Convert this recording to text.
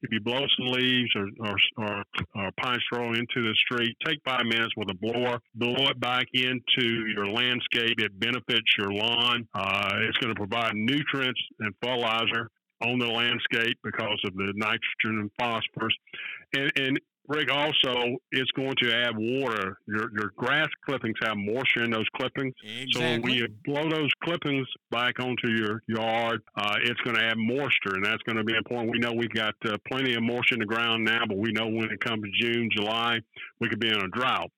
if you blow some leaves or pine straw into the street, take 5 minutes with a blower, blow it back into your landscape. It benefits your lawn. It's going to provide nutrients and fertilizer on the landscape because of the nitrogen and phosphorus. And Rick, also, it's going to add water. Your grass clippings have moisture in those clippings. So when Exactly. you blow those clippings back onto your yard, it's going to add moisture, and that's going to be important. We know we've got plenty of moisture in the ground now, but we know when it comes June, July, we could be in a drought.